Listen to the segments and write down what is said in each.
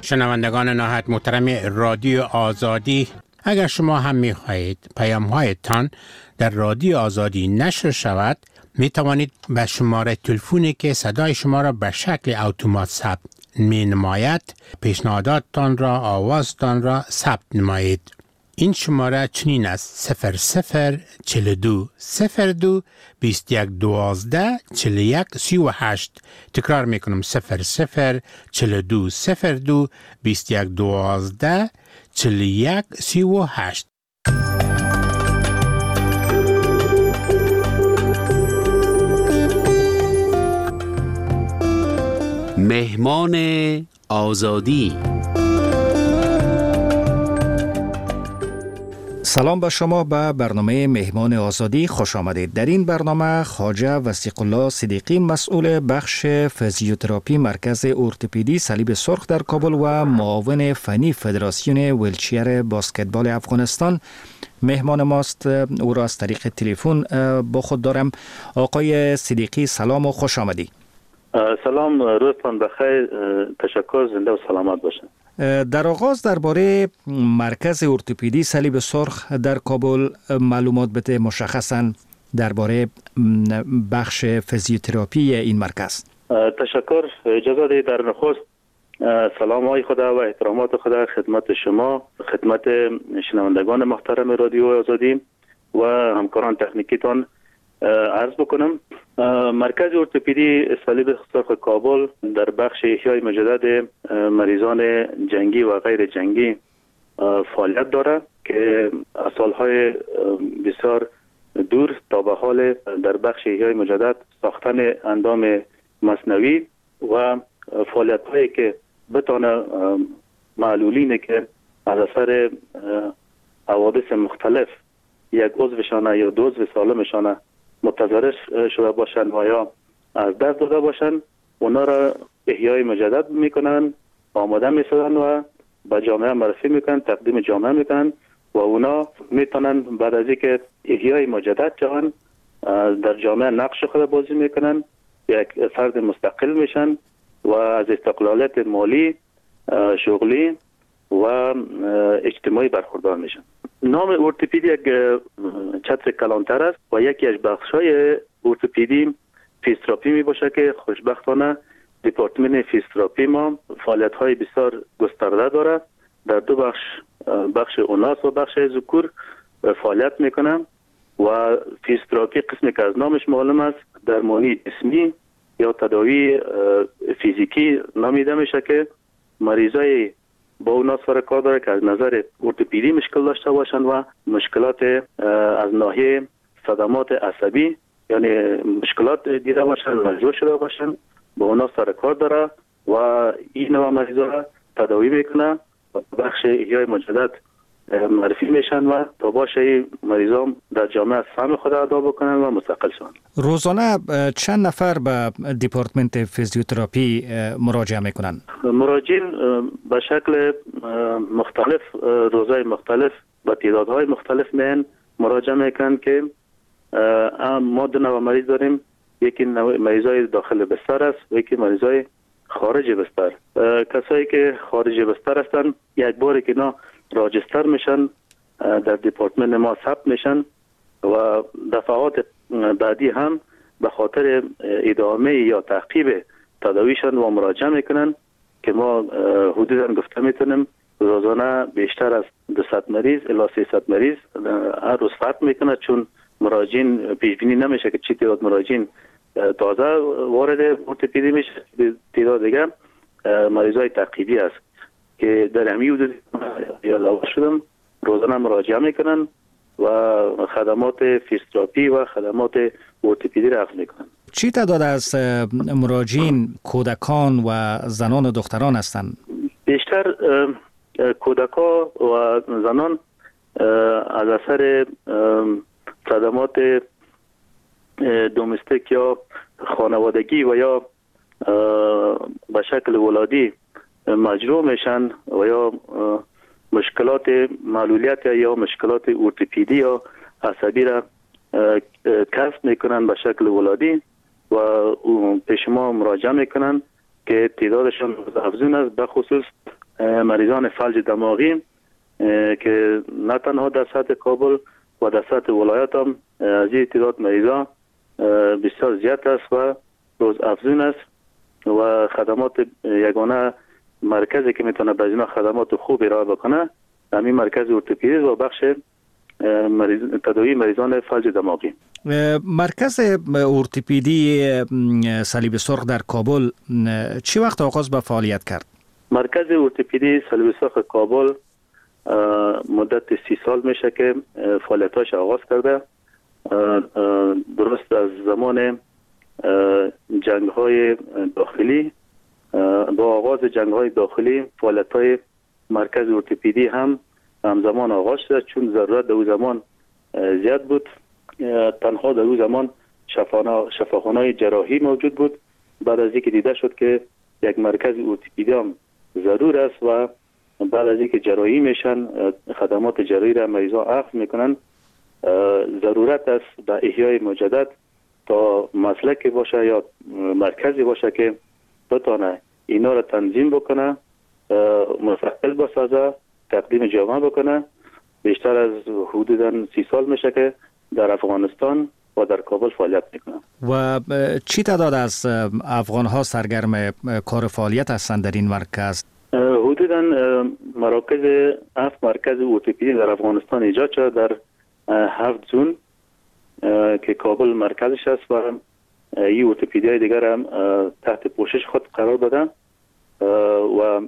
شنوندگان نهایت محترم رادیو آزادی، اگر شما هم می خواهید پیام‌هایتان در رادیو آزادی نشر شود، می توانید به شماره تلفنی که صدای شما را به شکل اتومات ثبت می نماید پیشنهاداتتان را، آوازتان را ثبت نمایید. این شماره چنین است: 0042 02 21 12 41 38. تکرار میکنم: 0042 02 21 12 41 38. مهمان آزادی. سلام به شما به برنامه مهمان آزادی خوش آمدید. در این برنامه خواجه وثیق الله صدیقی مسئول بخش فیزیوتراپی مرکز ارتوپدی صلیب سرخ در کابل و معاون فنی فدراسیون ویلچیر بسکتبال افغانستان مهمان ماست. او را از طریق تلفن با خود دارم. آقای صدیقی سلام و خوش آمدید. سلام، روزتان بخیر. تشکر، زنده و سلامت باشید. در آغاز درباره مرکز ارتوپدی صلیب سرخ در کابل معلومات بده، مشخصاً درباره بخش فیزیوتراپی این مرکز. تشکر. اجازه دهید در نخست سلام های خدا و احترامات خدا خدمت شما، خدمت شنوندگان محترم رادیو آزادی و همکاران تکنیکیتان عرض بکنم. مرکز ارتوپدی صلیب سرخ کابل در بخش احیای مجدد مریضان جنگی و غیر جنگی فعالیت دارد که از سالهای بسیار دور تا به حال در بخش احیای مجدد ساختن اندام مصنوعی و فعالیت هایی که بتانه معلولینه که از اثر حوادث مختلف یک عضوشان یا دو عضو سالمشان متضرر شده باشند و یا از دست داده باشند، اونا را احیای مجدد میکنن، آماده میسازن و به جامعه معرفی میکنن، تقدیم جامعه میکنن و اونا میتونن بعد از اینکه احیای مجدد شوند در جامعه نقش خود بازی میکنن، یک فرد مستقل میشن و از استقلالیت مالی، شغلی و اجتماعی برخوردار میشن. نام ارتوپدی یک چتر کلانتر است و یکی از بخش‌های ارتوپدی فیزیوتراپی می باشه که خوشبختانه دپارتمان فیزیوتراپی ما فعالیت‌های بسیار گسترده داره. در دو بخش اوناس و بخش ذکور فعالیت میکنه و فیزیوتراپی قسمی که از نامش معلوم است درمانی جسمی یا تداوی فیزیکی نامیده میشه که مریضای با اون سر کار داره که از نظر ارتوپدی مشکل داشته باشند و مشکلات از ناحیه صدمات عصبی یعنی مشکلات دیده باشند، مجروح شده باشند، با اون سر کار داره و این نوع مریضا را تداوی میکنه و بخش احیای مجدد معرفی میشن و تا باشه مریضان در جامعه سهم خود ادا بکنن و مستقل شوند. روزانه چند نفر به دپارتمنت فیزیوتراپی مراجعه میکنن؟ مراجعین به شکل مختلف، روزهای مختلف با تعدادهای مختلف میان مراجعه میکنن که ما دو نوع مریض داریم. یکی مریضای داخل بستر است و یکی مریضای خارج بستر. کسایی که خارج بستر هستن یک باری که اینا راجستر میشن در دپارتمان ما ثبت میشن و دفعات بعدی هم به خاطر ادامه یا تعقیب تداویشان و مراجعه میکنن که ما حدودا گفته میتونیم روزانه بیشتر از 200 مریض الی 300 مریض هر روز ثبت میکنه، چون مراجعین پیش بینی نمیشه که چی تعداد مراجعین تازه وارد ارتوپدی میشه، تعداد دیگه مریضای تعقیبی است که در همین حدود علاوه شدم روزانه مراجعه میکنن و خدمات فیزیوتراپی و خدمات ارتوپدی را اخذ میکنن. چی تعداد از مراجعین کودکان و زنان و دختران هستند؟ بیشتر کودکان و زنان از اثر صدمات دومستیک یا خانوادگی و یا به شکل ولادی مجروح میشن و یا مشکلات معلولیت یا مشکلات ارتوپدی یا عصبی را کسب میکنن به شکل ولادی و پیش ما مراجعه میکنن که تعدادشان افزون است، به خصوص مریضان فلج دماغی که نه تنها در سطح کابل و در سطح ولایت هم از این تعداد مریضان بسیار زیاد است و روز افزون است و خدمات یگانه مرکزی که میتونه به اینا خدمات خوب ارائه بکنه همین مرکز ارتوپدی و بخش تداوی مریضان فلج دماغی. مرکز ارتوپدی صلیب سرخ در کابل چی وقت آغاز به فعالیت کرد؟ مرکز ارتوپدی صلیب سرخ کابل مدت 30 سال میشه که فعالیتاش آغاز کرده. درست از زمان جنگ‌های داخلی با آغاز جنگ‌های داخلی فعالیت‌های مرکز ارتوپدی هم همزمان آغاز شد، چون ضرورت در اون زمان زیاد بود. تنها در اون زمان شفاخانه‌های جراحی موجود بود. بعد از اینکه دیده شد که یک مرکز ارتوپدی هم ضرور است و بعد از اینکه جراحی میشن خدمات جراحی را مریضان اخذ میکنن، ضرورت است به احیای مجدد تا مسلکی باشه یا مرکزی باشه که بتونه اینا را تنظیم بکنه، مستقل بسازه، تقدیم جامعه بکنه. بیشتر از حدوداً 30 سال میشه که در افغانستان و در کابل فعالیت میکنه. و چی تعداد از افغان ها سرگرم کار فعالیت هستند در این مرکز؟ حدوداً مراکز 7 مرکز ارتوپدی در افغانستان ایجاد شده در 7 زون که کابل مرکزش است و این ارتوپدی های دیگر هم تحت پوشش خود قرار دادن و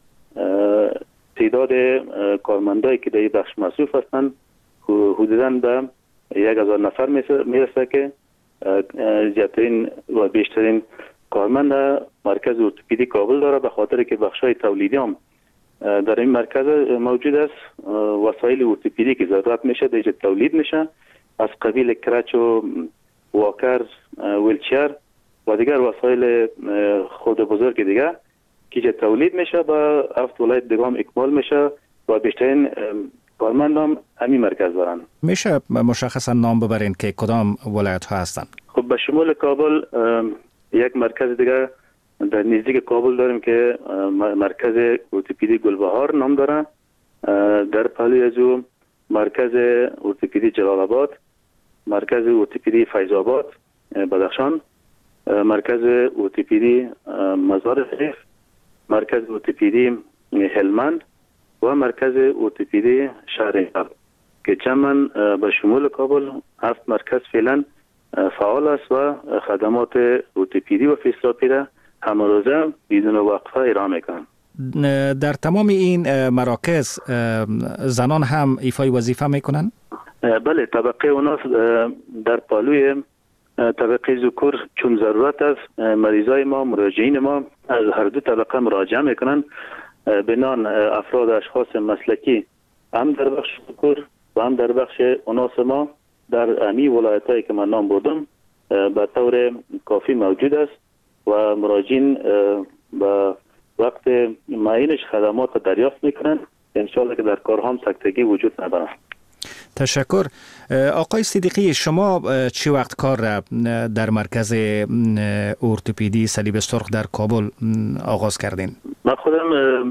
تعداد کارمندایی که در این بخش مصروف هستند حدوداً به 1000 نفر میرسه که زیادترین و بیشترین کارمند مرکز ارتوپدی کابل داره، به خاطر که بخشای تولیدی هم در این مرکز موجود است. وسایل ارتوپدی که ضرورت میشه در تولید میشه، از قبیل کرچ و واکر، ویلچر و دیگر وسایل خود بزرگ دیگه که تولید میشه با 7 ولایت دیگه هم اکمال میشه و بیشترین کارمند هم همین مرکز دارن. میشه مشخصا نام ببرین که کدام ولایت ها هستن؟ خب به شمول کابل یک مرکز دیگه در نزدیک کابل داریم که مرکز ارتوپدی گلبهار نام داره. در پهلوی از او مرکز ارتوپدی جلال آباد، مرکز ارتوپدی فیض آباد بدخشان، مرکز ارتوپدی مزار شریف، مرکز ارتوپدی هلمند و مرکز ارتوپدی شهرستان که جمعاً به شمول کابل 7 مرکز فعلا فعال است و خدمات ارتوپدی و فیزیوتراپی را همه روزه بدون وقفه ارائه میکنند. در تمام این مراکز زنان هم ایفای وظیفه میکنند؟ بله، طبقه اوناس در پالوی طبقه ذکور چون ضرورت است مریضای ما، مراجعین ما از هر دو طبقه مراجعه میکنند. بنان افراد اشخاص مسلکی هم در بخش ذکور و هم در بخش اوناس ما در امی ولایتایی که من نام بردم به طور کافی موجود است و مراجعین به وقت معینش خدمات دریافت میکنند. انشاءالله که در کارها هم سکتگی وجود ندارد. تشکر. آقای صدیقی، شما چی وقت کار را در مرکز ارتوپدی صلیب سرخ در کابل آغاز کردین؟ من خودم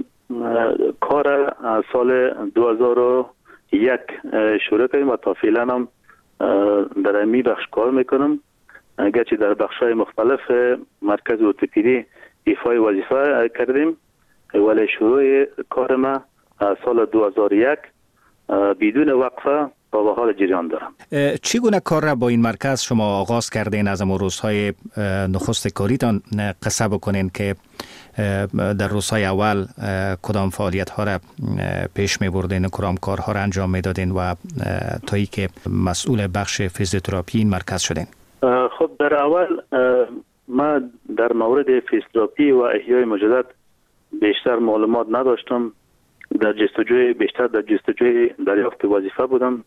کار از سال 2001 شروع کردیم و تا فعلا هم در امی بخش کار میکنم. اگرچه در بخش‌های مختلف مرکز ارتوپدی ایفای وظیفه کردیم، ولی شروع کار ما از سال 2001 بدون وقفه تا به حال جریان دارم. چگونه کار را با این مرکز شما آغاز کردین؟ از امروز روزهای نخست کاریتان قصه بکنین که در روزهای اول کدام فعالیت ها را پیش می بردین، کدام کارها را انجام می دادین و تایی که مسئول بخش فیزیوتراپی این مرکز شدین؟ خب در اول ما در مورد فیزیوتراپی و احیای مجدد بیشتر معلومات نداشتم. در جستجوی دریافت وظیفه بودم.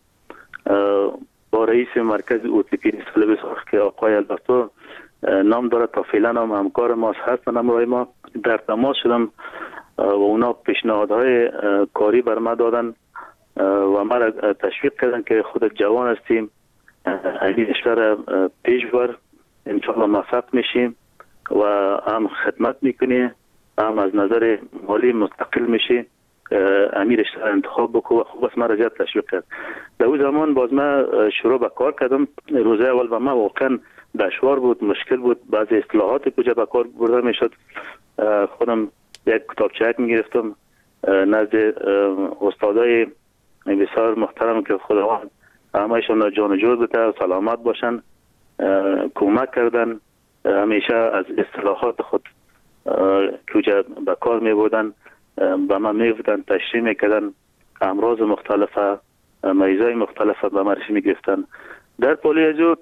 با رئیس مرکز ارتوپدی صلیب سرخ که آقای البرتو نام داره، تا فعلا هم همکار ما هستن، همراه ما در تماس شدم و اونا پیشنهادهای کاری بر ما دادن و ما را تشویق کردن که خودت جوان هستیم، این اشتر پیش بر، انشاءالله موفق میشیم و هم خدمت میکنی هم از نظر مالی مستقل میشی، امیرش انتخاب بکو و خوب است. من زیاد تشویق کرد. در اون زمان باز من شروع به کار کردم. روزه اول به من واقعا دشوار بود، مشکل بود. بعضی اصطلاحات کجا به کار برده میشد. خودم یک کتابچه میگرفتم نزد استادای بسیار محترم که خداوند همهشون جان و جور بده و سلامت باشن، کمک کردن. همیشه از اصطلاحات خود کجا به کار می بودن به من می بودن، تشریح میکردن. امراض مختلفه، مریضای مختلفه به معرفی میگرفتن. در پولی ازو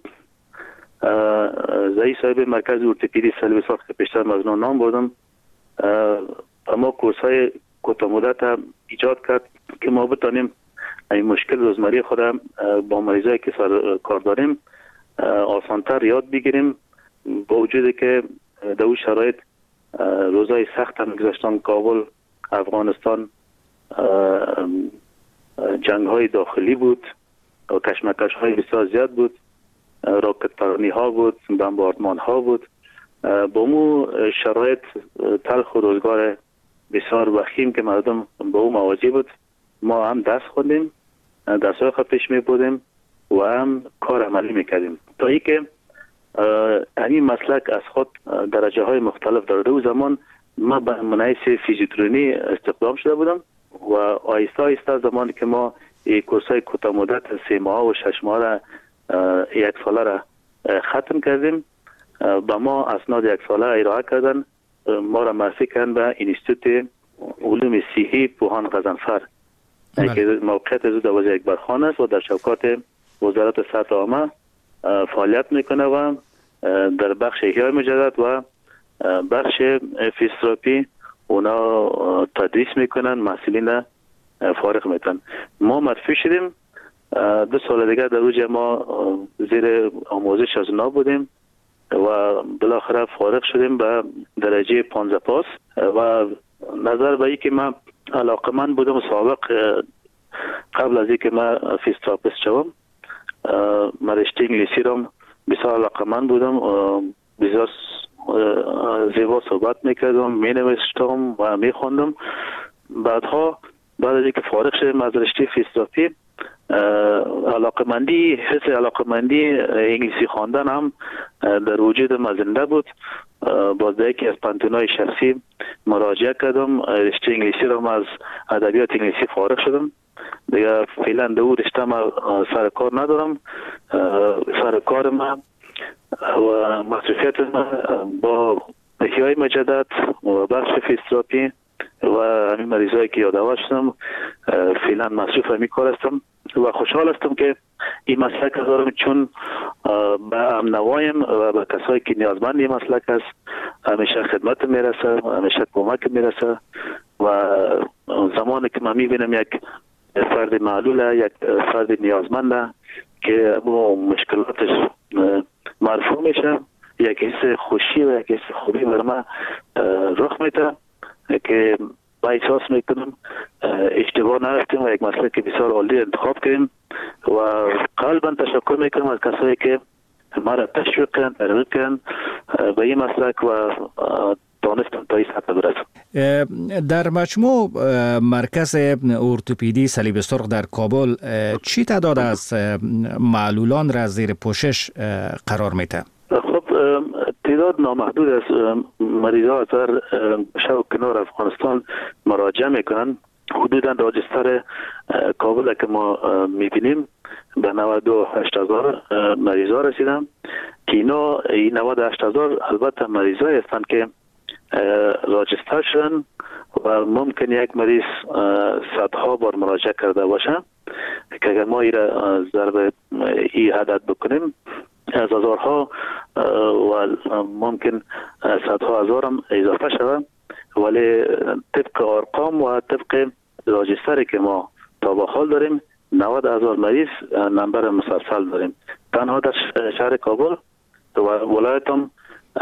زایی صاحب مرکز ارتوپدی صلیب سرخ که پیشتر مزنون نام بردم، اما کورس های کوتاه مدت ایجاد کرد که ما بتانیم این مشکل روزمره خودم با مریضایی که سر کار داریم آسانتر یاد بگیریم. با وجودی که در اون شرایط روزای سخت هم گذشتن، کابل، افغانستان، جنگ های داخلی بود و کشمکش های بسیار زیاد بود، راکت پرانی ها بود، بمباردمان ها بود. با مو شرایط تلخ و روزگار بسیار وخیم که مردم با او مواجه بود، ما هم دست خوندیم، دستای خود پیش می بودیم و هم کار عملی میکردیم تا ای که همین مسلک از خود درجه های مختلف دارده. و زمان ما به منحیث فیزیوترونی استخدام شده بودم و آیسته آیسته زمانی که ما کورس های کوتاه مدت 3 ماه و 6 ماه را 1 ساله را ختم کردیم. به ما اسناد 1 ساله ارائه کردن، ما را معرفی کردن به انستیتوت علوم صحی پوهان غضنفر که موقعیت از 12 اکبرخان است و در شوکات وزارت صحت عامه فعالیت میکنه و در بخش احیای مجدد و بخش فیزیوتراپی اونا تدریس میکنن، محصلین فارغ میکنن. ما معرفی شدیم 2 سال دیگه در اوج ما زیر آموزش از اونا بودیم و بالاخره فارغ شدیم به درجه 15 پاس و نظر به اینکه من علاقمند بودم سابق قبل از اینکه من فیزیوتراپیست شوم من رشته انگلیسی را بسیار علاقمند بودم، بسیار زیبا صحبت میکردم، می نوشتم و می خوندم. بعد از اینکه فارغ شدم از رشته فیزیوتراپی حس علاقمندی انگلیسی خواندن هم در وجود من زنده بود. باز یکی از پانتونای شخصی مراجعه کردم، رشته انگلیسی را از ادبیات انگلیسی فارغ شدم. دیگه فعلا در رشته ما سر کار ندارم. سر کار ما و مصروفیت ما با احیای مجدد و بخش فیزیوتراپی و همین مریضایی که یادآور شدم فعلا مصروف همین کار هستم و خوشحال هستم که این مسلک دارم، چون به امنوایم و به کسایی که نیازمند این مسلک است همیشه خدمت میرسه، همیشه کمک میرسه. و زمانی که من میبینم یک فرد معلوله، یک فرد نیازمنده که مشکلاتش مرفوع میشه، یک حس خوشی و یک حس خوبی بر من رخ میده که با احساس میکنم اشتباه نرفتیم و یک مسلک بسیار عالی انتخاب کردیم و قلبا تشکر میکنم از کسایی که ما را تشویق کردن، ترغیب کردن به این مسلک و دانستم تا این سطح برسم. در مجموع مرکز ارتوپدی صلیب سرخ در کابل چی تعداد از معلولان را زیر پوشش قرار میده؟ خب تعداد نامحدود از مریضا از هر شب کنار افغانستان مراجعه میکنن. حدودا راجستر کابل که ما میبینیم به 98,000 مریضا رسیدن که اینا 98,000 البته مریضایی هستند که راجستر شدن و ممکن یک مریض صدها بار مراجعه کرده باشه که اگر ما ایره ضرب ای عدد بکنیم از هزارها و ممکن صدها هزار هم اضافه شده، ولی طبق ارقام و طبق راجستری که ما تا به حال داریم 90,000 مریض نمبر مسلسل داریم. تنها در شهر کابل و ولایت هم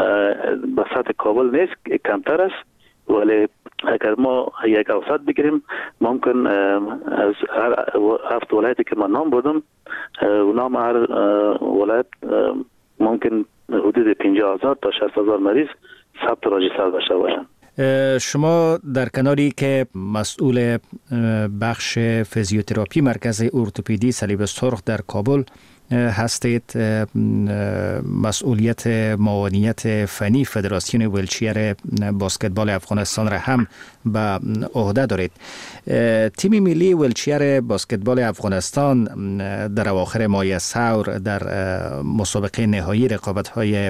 به سطح کابل نیست، کمتر است، ولی اگر ما یک اوسط بگیریم ممکن از هر 7 ولایتی که من نام بردم اونام هر ولایت ممکن حدود 50,000 تا 60,000 مریض ثبت راجستر داشته باشن. شما در کناری که مسئول بخش فیزیوتراپی مرکز ارتوپدی صلیب سرخ در کابل هستید، مسئولیت معاونیت فنی فدراسیون ویلچیر بسکتبال افغانستان را هم به عهده دارید. تیم ملی ویلچیر بسکتبال افغانستان در اواخر ماه ثور در مسابقه نهایی رقابت‌های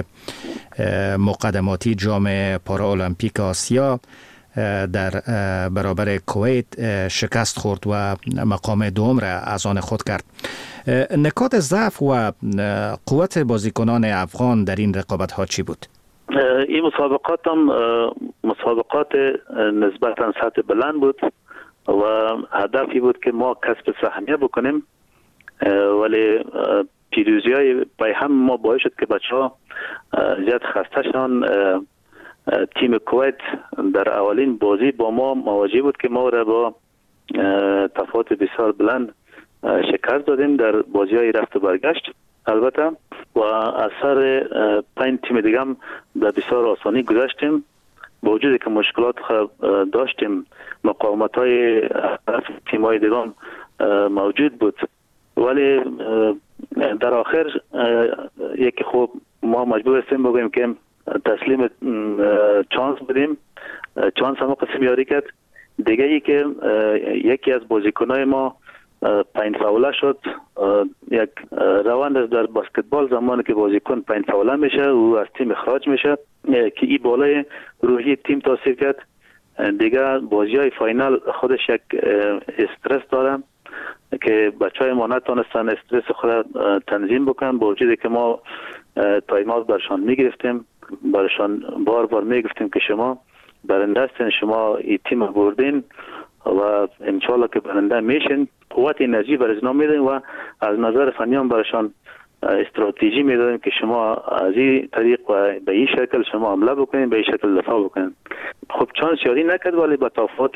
مقدماتی جام پارالمپیک آسیا در برابر کویت شکست خورد و مقام دوم را از آن خود کرد. نکات ضعف و قوت بازیکنان افغان در این رقابت ها چی بود؟ این مسابقات هم مسابقات نسبتا سطح بلند بود و هدفی بود که ما کسب سهمیه بکنیم، ولی پیروزی های پای هم ما باعث شد که بچه ها زیاد خسته شدن. تیم کویت در اولین بازی با ما مواجه بود که ما را با تفاوت بسیار بلند شکست دادیم در بازی های رفت و برگشت البته، و از سر 5 تیم دیگه هم به بسیار آسانی گذشتیم. با وجودی که مشکلات داشتیم، مقاومت های تیم های دیگه هم موجود بود، ولی در آخر یکی خوب ما مجبور هستیم بگوییم که تسلیم چانس بدیم. چانس هم قسم یاری کرد. دیگه ای که یکی از بازیکنای ما پنج فاوله شد. یک روند در بسکتبال زمانی که بازیکن پنج فاوله میشه او از تیم اخراج میشه که این بالای روحی تیم تاثیر کرد. دیگه بازی های فاینال خودش یک استرس داره که بچهای ما نتونستن استرس خود تنظیم بکنن، با وجودی که ما تایم اوت برشان میگرفتیم، برشان بار بار میگفتیم که شما برنده هستین، شما این تیم بردین و انشالله که برنده میشین. قوت انرژی برشان میدیم و از نظر فنی هم برشان استراتژی میدادیم که شما از این طریق و به این شکل شما حمله بکنین، به این شکل دفاع بکنین. خب چانس یاری نکرد، ولی با تفاوت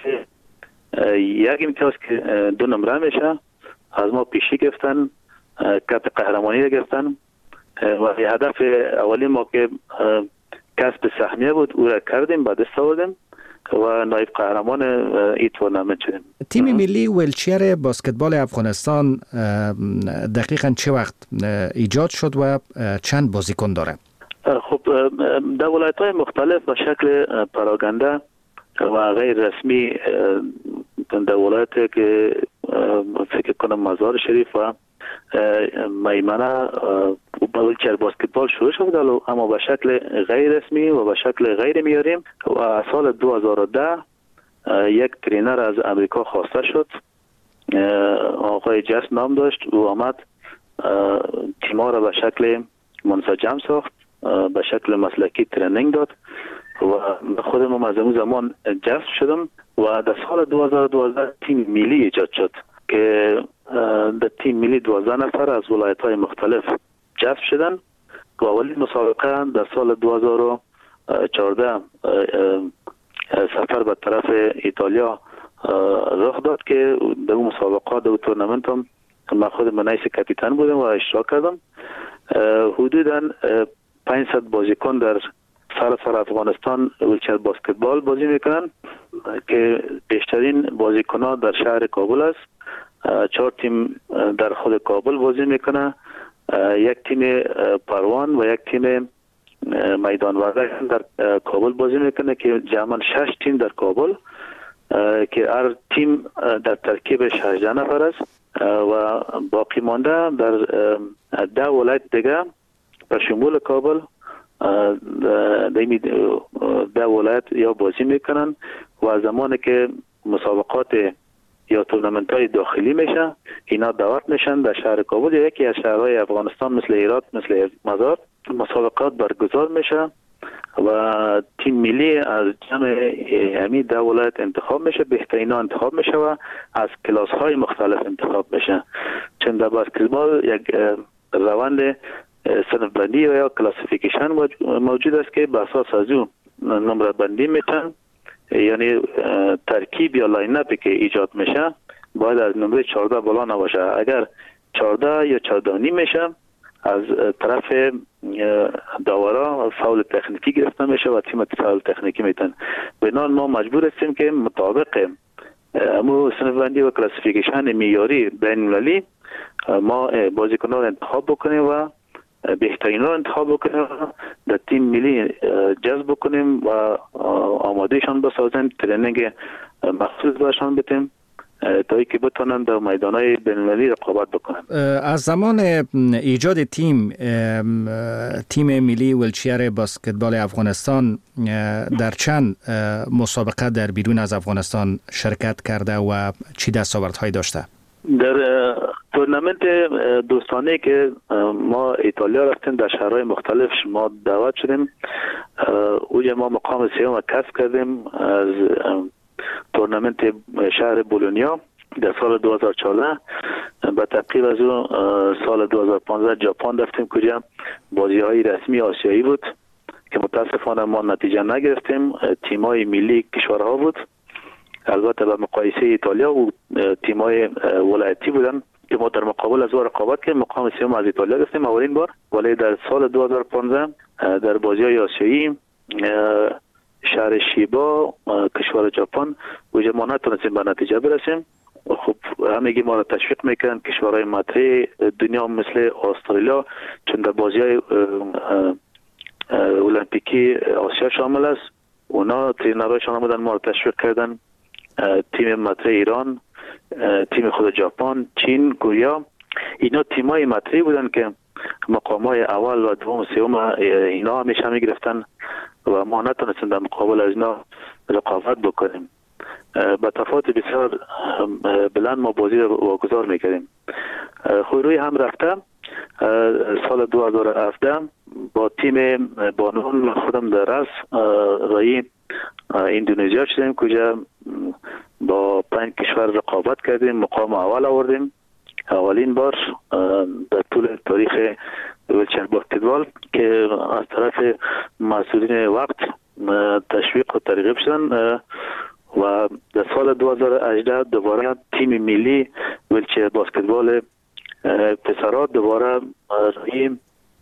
یک امتیاز که 2 نمره میشه از ما پیشی گرفتن، کپ قهرمانی گرفتن و هدف اولی ما که کسب سهمیه بود او را کردیم، به دست آوردیم و نایب قهرمان این تورنمنت شدیم. تیم ملی ویلچیر بسکتبال افغانستان دقیقاً چه وقت ایجاد شد و چند بازیکن داره؟ خب در ولایت‌های مختلف به شکل پراگنده و غیر رسمی در ولایت که فکر کنم مزار شریف و میمنه ویلچیر بسکتبال شروع شد، اما به شکل غیر رسمی و به شکل غیر معیاری. و سال 2010 یک ترینر از امریکا خواسته شد، آقای جس نام داشت، او آمد تیما را به شکل منسجم ساخت، به شکل مسلکی ترینینگ داد و خودم از اون زمان جذب شدم و در سال 2012 تیم ملی ایجاد شد که در تیم ملی 12 نفر از ولایت‌های مختلف جذب شدن و اولین مسابقه در سال 2014 سفر به طرف ایتالیا رخ داد که در اون مسابقه در تورنمنت هم من خود منیس کاپیتان بودم و اشتراک کردم. حدوداً 500 بازیکن در سراسر افغانستان ویلچیر بسکتبال بازی میکنن که بیشترین بازیکن‌ها در شهر کابل است. 4 تیم در خود کابل بازی میکنه، یک تیم پروان و یک تیم میدان وردک در کابل بازی میکنه که جمعاً 6 تیم در کابل که هر تیم در ترکیب 18 نفر است و باقی مانده در 10 ولایت دیگه به شمول کابل در ولایت یا بازی میکنن و زمانی که مسابقات یا تورنمنت های داخلی میشه اینا دعوت میشن در شهر کابل یا یکی از شهرهای افغانستان مثل هرات، مثل مزار، مسابقات برگزار میشه و تیم ملی از جمع همین 10 ولایت انتخاب میشه، بهترین ها انتخاب میشه و از کلاس های مختلف انتخاب میشه. چون در بسکتبال یک روند صنف بندی و یا کلاسیفیکیشن موجود است که به اساس از اون نمره بندی میشن، یعنی ترکیب یا لاین اپی که ایجاد میشه باید از نمره 14 بالا نباشه. اگر 14 یا 14 نیم میشه از طرف داورا فاول تکنیکی گرفته میشه و تیم فاول تکنیکی میتن. بنابراین ما مجبور هستیم که مطابق امو صنف‌بندی و کلاسیفیکیشن معیاری بین‌المللی ما بازیکنان رو انتخاب بکنیم و بهترین رو انتخاب بکنیم و در تیم ملی جذب بکنیم و آمادهشان بسازیم، ترینینگ مخصوص برشان بدیم تا اینکه بتونن در میدان‌های بین‌المللی رقابت بکنن. از زمان ایجاد تیم ملی ویلچیر بسکتبال افغانستان در چند مسابقه در بیرون از افغانستان شرکت کرده و چی دستاوردهایی داشته؟ در تورنمنت دوستانه که ما ایتالیا رفتیم، در شهرهای مختلف ما دعوت شدیم. اونجا ما مقام سوم کسب کردیم از تورنمنت شهر بولونیا در سال 2014. به تعقیب از اون سال 2015 ژاپن رفتیم کجا بازی‌های رسمی آسیایی بود که متاسفانه ما نتیجه نگرفتیم. تیم‌های ملی کشورها بود، البته به مقایسه ایتالیا و تیم‌های ولایتی بودن که ما در مقابل از رقابت کردیم، مقام سوم از ایتالیا گرفتیم اولین بار. ولی در سال 2015 در بازی‌های آسیایی شهر شیبا کشور ژاپن وجه ما نتونستیم به نتیجه برسیم. خب همگی ما را تشویق میکنن کشورهای مطرح دنیا مثل استرالیا، چون در بازی‌های المپیکی آسیا شامل است. اونا ترینرهایشان بودن ما را تشویق کردن. تیم مطرح ایران، تیم خود ژاپن، چین، کره، اینا تیمای مطرحی بودن که مقام‌های اول و دوم و سوم اینا همیشه میگرفتن و ما نتونستیم در مقابل از اینا رقابت بکنیم. با تفاوت بسیار بلند ما بازی رو واگذار میکردیم. روی هم رفته سال 2017 با تیم بانوان خودم در رأس رای اندونزیا شدیم کجا با 5 کشور رقابت کردیم، مقام اول آوردیم. اولین بار در طول تاریخ ویلچر بسکتبال که از طرف مسئولین وقت تشویق و ترغیب شدن و در سال 2018 دوباره تیم ملی ویلچر بسکتبال پسرها دوباره رای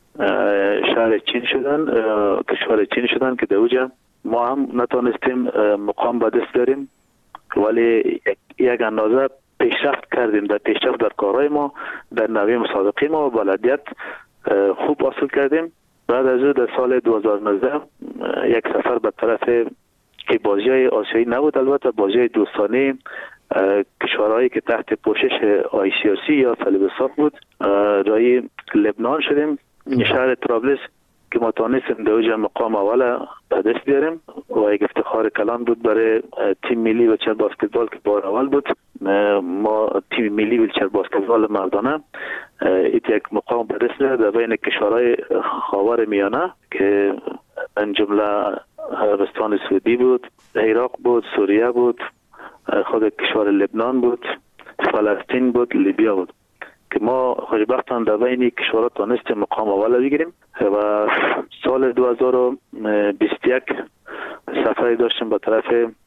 شهر چین شدن، کشور چین شدن که در اوجا ما هم نتونستیم مقام به دست داریم ولی یک اندازه پیشرفت کردیم. در پیشرفت در کارهای ما، در نوع مسابقه ما و بلدیت خوب حاصل کردیم. بعد از او در سال 2019 یک سفر به طرف که بازی‌های آسیایی نبود، البته بازی‌های دوستانه کشورهایی که تحت پوشش ICRC یا صلیب سرخ بود رای لبنان شدیم، شهر طرابلس که ما توانستیم در اوج مقام اول به دست بیاریم و یک افتخار کلان بود برای تیم ملی ویلچر بسکتبال که بار اول بود. ما تیم ملی ویلچر بسکتبال مردانه یک مقام به دست بیاریم در بین کشورهای خاور میانه که من جمله عربستان سعودی بود، عراق بود، سوریه بود، خود کشور لبنان بود، فلسطین بود، لیبیا بود که ما خوشبختانه در بین کشورها تونستیم مقام اول بگیریم. و سال 2021 سفری داشتیم به طرف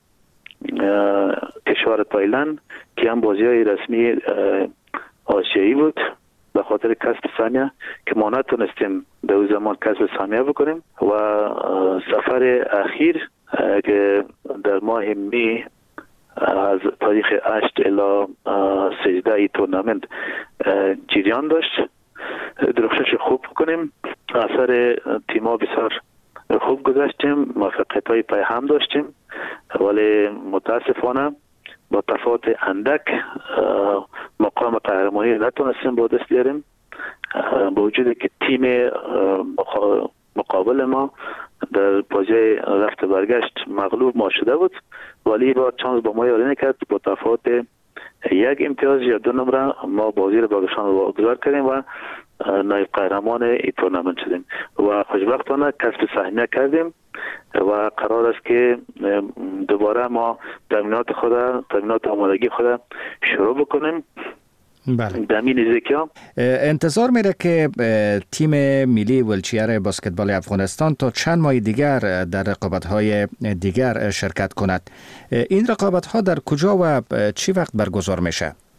کشور تایلند که هم بازی‌های رسمی آسیایی بود به خاطر کسب سهمیه که ما نتونستیم در اون زمان کسب سهمیه بکنیم. و سفر اخیر که در ماه می از تاریخ 8 الی 13 ای تورنمنت جریان داشت، درخشش خوب کنیم. اثر تیما بسیار خوب گذاشتیم، موفقیت های پای هم داشتیم ولی متاسفانه با تفاوت اندک مقام قهرمانی نتونستیم با دست بیاریم، با وجودی که تیم مقابل ما در بازی رفت برگشت مغلوب ما شده بود ولی با چانس با ما یاری نکرد. با تفاوت یک امتیاز یا 2 نمره ما بازی رو باگشان واگذار کردیم و نایب قهرمان این تورنمنت شدیم و خوشبختانه کسب سهمیه کردیم و قرار است که دوباره ما تمرینات آمادگی خود شروع بکنیم. بله. دمی نزدیکا انتظار میره که تیم ملی ویلچیر بسکتبال افغانستان تا چند ماه دیگر در رقابت‌های دیگر شرکت کند. این رقابت‌ها در کجا و چی وقت برگزار میشه؟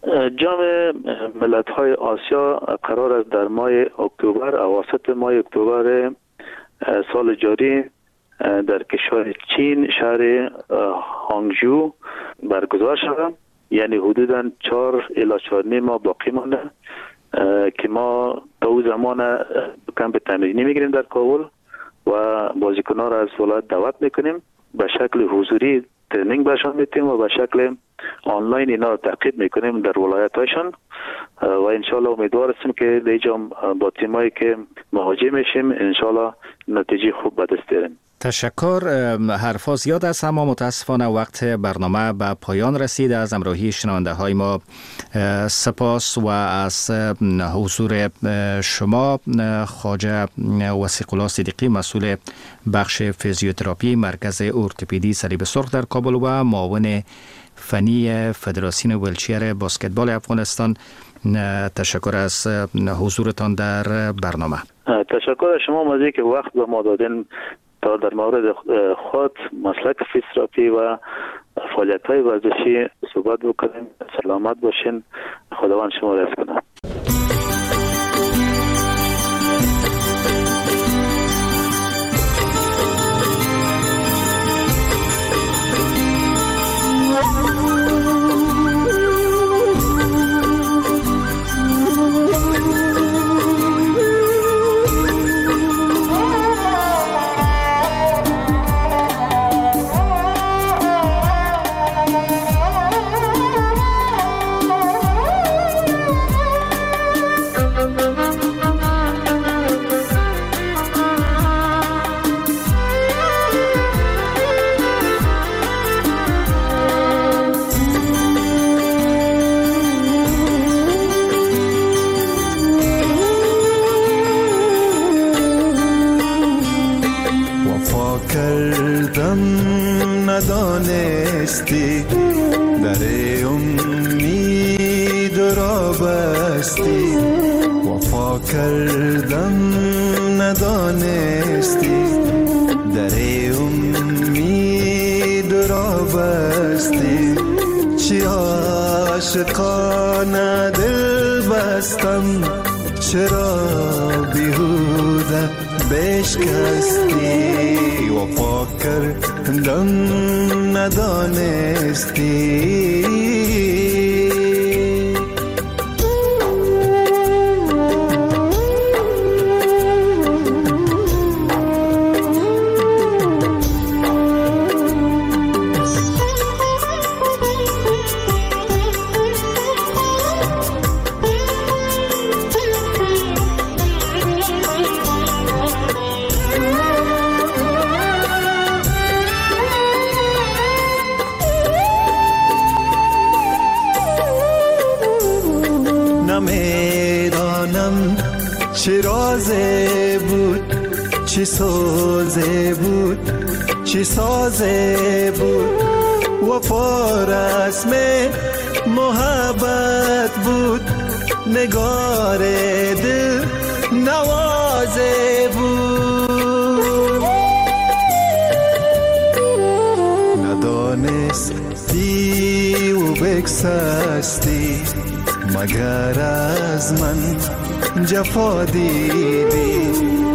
جام ملت‌های آسیا قرار است در ماه اکتبر، اواسط ماه اکتبر سال جاری در کشور چین شهر هانگجو برگزار شود. یعنی حدوداً 4 الی 4.5 ماه باقی مانده که ما تا اون زمان کمپ تمرینی میگیریم در کابل و بازیکنان را از ولایت دعوت میکنیم، به شکل حضوری ترنینگ بهشان میتیم و به شکل آنلاین اینا رو تعقیب میکنیم در ولایت هایشان و انشالله امیدوار هستیم که دیجا با تیمایی که مواجه میشیم انشالله نتیجه خوب به دست بیاریم. تشکر. حرفا زیاد است اما متاسفانه وقت برنامه به پایان رسید. از همراهی شنونده های ما سپاس و از حضور شما خواجه وثیق الله صدیقی مسئول بخش فیزیوتراپی مرکز ارتوپدی صلیب سرخ در کابل و معاون فنی فدراسیون ویلچیر بسکتبال افغانستان. تشکر از حضورتان در برنامه. تشکر از شما مزید که وقت به ما دادین تا در مورد خود مسلک فیزیوتراپی و فعالیت‌های ورزشی صحبت بکنیم. سلامت باشین، خداوند شما را حفظ کنه. ندانستی در امید را بستی، وفا کردم ندانستی در امید را بستی، چی عاشقانه دل بستم چرا بیهوده بشکستی، وفا کردم ندانستی. نمیدانم چه رازه بود، چه سوزه بود، چه سازه بود، وفا رسم محبت بود، نگار دل نوازه بود. ندانستی و بگسستی مگر از من جفا دیدی،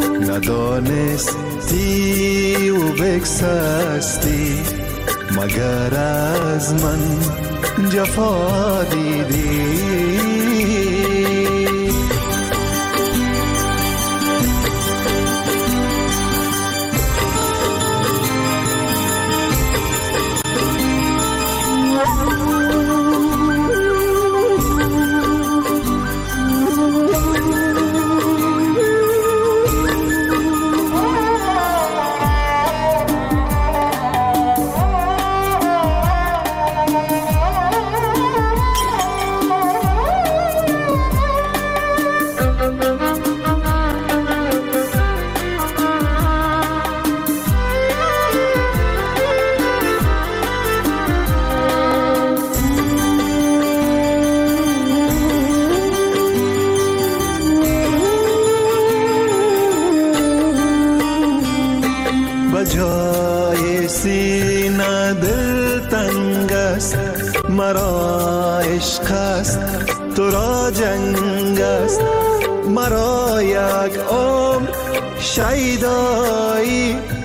ندانستی و بگسستی مگر از من جفا دیدی. بجای سینه دل تنگ است، مرا عشق است تو را جنگ است، مرا یک عمر شیدایی